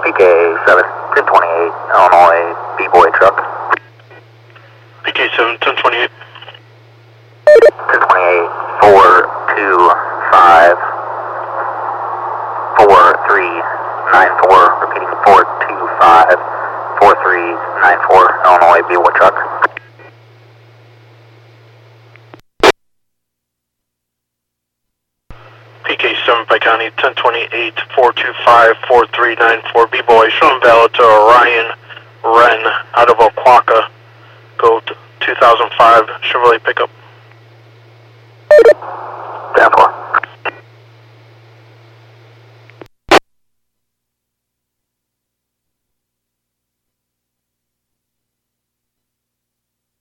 PK 7, 1028, Illinois, B-Boy truck. PK 7, 1028. 1028, 425, 4394, repeating 425, 4394, Illinois, B-Boy truck. PK 7, Pike County, 1028, 425, 4394, B-Boy, showing valid to Ryan Wren out of Oquawka. Go to 2005 Chevrolet pickup.